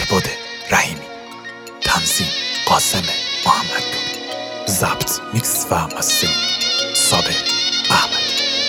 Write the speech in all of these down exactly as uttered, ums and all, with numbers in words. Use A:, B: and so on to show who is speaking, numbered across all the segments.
A: فرباد رحیمی، تنظیم قاسم محمدپور، ضبط میکس و مسترینگ صابر احمد.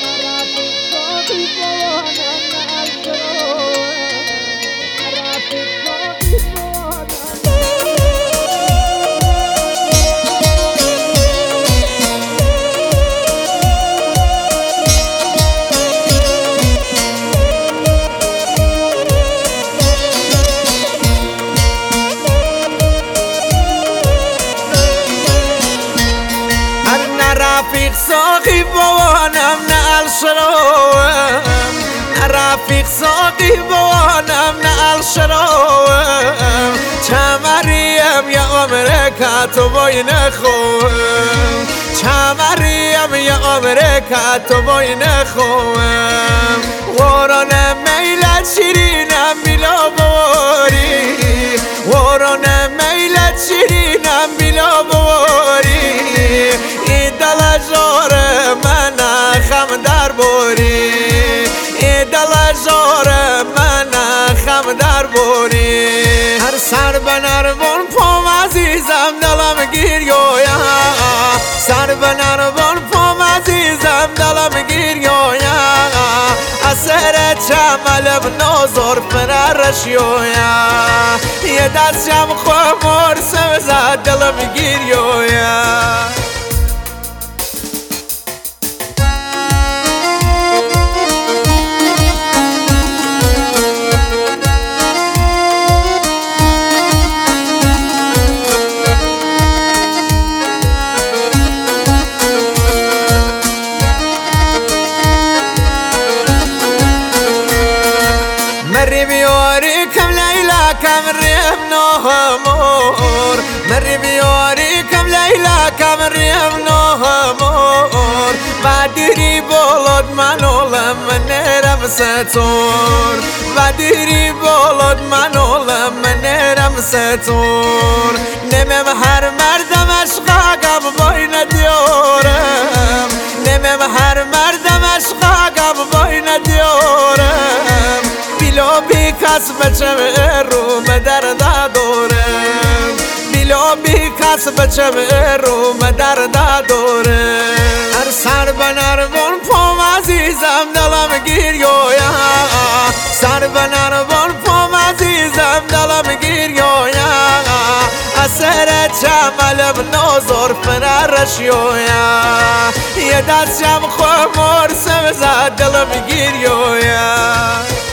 B: رفیق ساقی بوانم نه الشراوم، رفیق ساقی بوانم نه الشراوم، چمریم یا امریکا تو بای نخوام، چمریم یا امریکا تو بای نخوام، وران میلت شیرینم بیلا بواری، وران میلت شیرینم بیلا بواری، دل زور من خم در بوری، دل زور من خم در بوری، هر سر بنربون پام عزیزم دلم گیریویا، سر بنربون پام عزیزم دلم گیریویا، اثر چمل بنظر فررشیویا، یه دستم خمر سوزد دلم گیریویا. مري بيوري كم ليلة كم ريم نهمور، مري بيوري كم ليلة كم ريم نهمور، بدري بولد منولم من نرم ستور، بدري بولد منولم من نرم ستور، نمم هر مردم عشقاقم باین دیارم، نمم هر مردم عشقاقم باین دیارم، بیلو بی کس بچم رو مدر دادورم، بیلو بی کس بچم رو مدر دادورم، هر سر بنربون پام عزیزم دلم گیریویا، سر بنربون پام عزیزم دلم گیریویا، اثر چمل بنظر فررشیویا، یه دستم خمر سوزد دلم گیریویا.